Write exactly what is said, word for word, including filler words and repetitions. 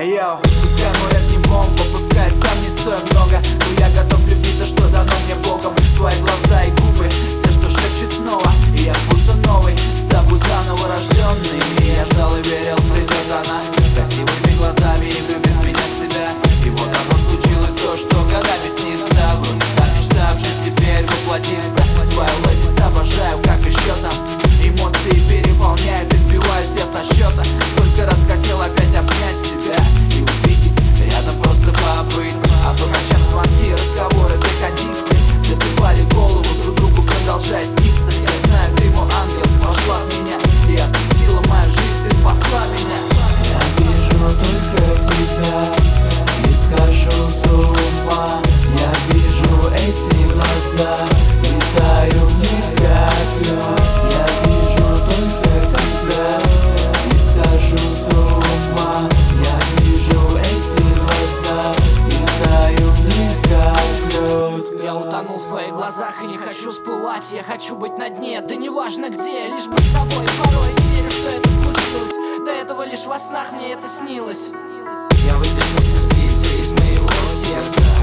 Йоу, пускай мой рэп не бомба, пускай сам не стою много, но я готов любить то, что дано мне Богом. Твои глаза и губы, те, что шепчут снова, и я будто новый, с тобой заново рожденный. И я ждал и верил, придет она с красивыми глазами и влюбит меня в себя. И вот оно случилось, то, что годами снится. Вроде та мечта в жизнь теперь воплотится. Свою лэдис обожаю, как еще там эмоции переполняют, и сбиваюсь я со счета. Сколько раз хотел опять обнять тебя и увидеть, рядом просто побыть. А по ночам звонки, разговоры до кондиции забивали голову друг другу, продолжая сниться. Я знаю, ты мой ангел, вошла в меня и осветила мою жизнь, ты спасла меня. Я вижу только тебя, не схожу с ума. Я вижу эти глаза, летаю в них как лед. Я вижу только тебя, не схожу с ума. Я вижу эти глаза, летаю в них как лед. Я утонул в твоих глазах и не хочу всплывать. Я хочу быть на дне, да неважно где, лишь бы с тобой. Порой не верю, что это случилось, до этого лишь во снах мне это снилось. Я выпишу все спицы из моего сердца.